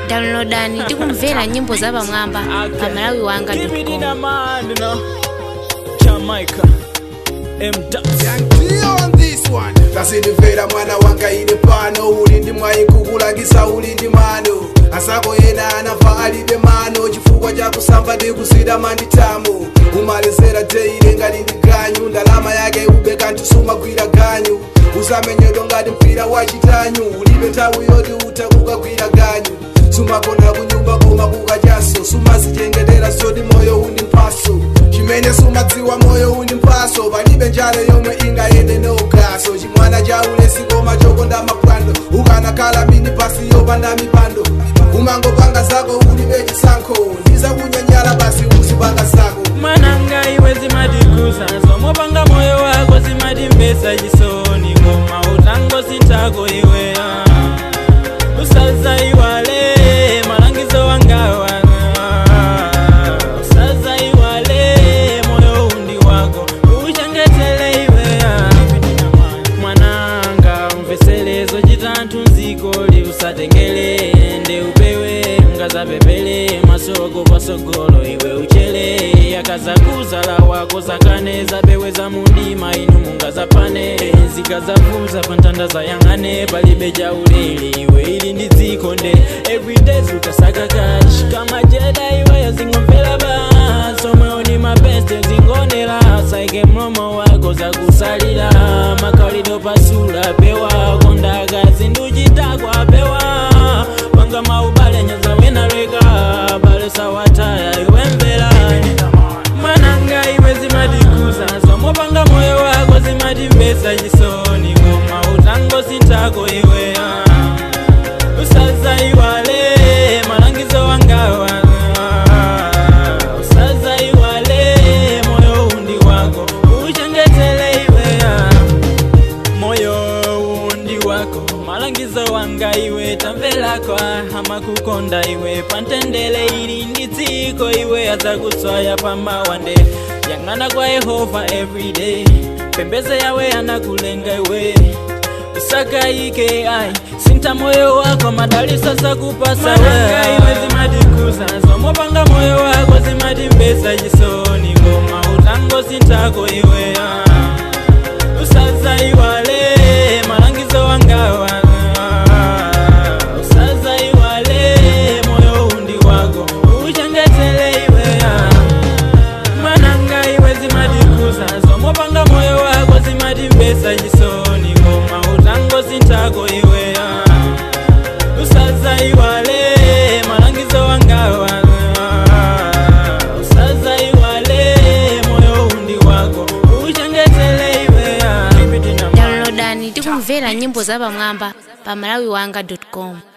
Downloadani tikumvera nyimbo za pamwamba pa malawiwanga.com. Jamaica on this one. Tasindimvera mwana wanga ine pano ulindi mwaikugulagisa ulindi mano asako yena anafa alibe mano chifukwa cha kusamba ndi kusida manditamu umalizera teile ngati ndi ganyu ndalama yake ubeka ntusuma gwira ganyu usamenyedwa ngati mpira wa chitanyu ulibe nthawi yoti utakukagwira ganyu sumakona kunyumba koma kukachaso sumazichengetera zoti moyo undi mpaso chimene sumadziwa moyo undi mpaso palibe njale yomwe ingayende nogaso chimwana cha ulesi koma chokonda mapwando ukanakhala mini pasi yopanda mipando umangopanga zako ulibe chisankho ndizakunyanyala basi uzipanga zako mananga iwe zimadikuza zomopanga moyo wako zimadimbesa chisoni ngoma utango sintako iwe usaza iwale malangizo wangawa usaza iwale moyo undi wako uchengetele iwe mwananga mveselezo chitantu nzikoli usatengele nde upewe ngazapepele masoko pasogolo iwe uchele yakazakuzala wako zakaneza pewe za mundima inu mungazapane zikazavuza pantanda zayang'ane palibe chauleli iwe ili ndi dziko nde everyday zukasaka kachi kama jeda iwe zingomvera baso mweoni mapeste zingonera saike mlomo wako zakusalira makalido pasula pewa kondaka zinduchitakwa pewa panga maubale nyanza wenaleka bale sawataya iwe mbela mananga iwe zimadikuza zomopanga moyo wako zimadimbesa chisoni ngoma utango sintako iwe usaza iwale malangizo wangawa usaza iwale moyo undi wako uchengetele iwe moyo undi wako malangizo wanga iwe tamvelako hama kukonda iwe pantendele ili ndi dziko iwe azakutswaya pamawande yang'ana kwa Yehova everyday pembeze yawe anakulenga iwe usakaike ai sinta moyo wako madali sasa kupasa mananga iwe zimadikuza zomopanga moyo wako zimadimbesa chisoni ngoma utango sintako iwe usaza iwale malangizo wangawa usaza iwale moyo undi wako uchengetele iwe mananga iwe zimadikuza zomopanga moyo wako zimadimbesa chisoni ngoma utango sintako iwe usaza iwale malangizo wangawa usaza iwale moyo undi wako uchengetele iwe Downloadani tikumvera nyimbo za pamwamba pa malawiwanga.com.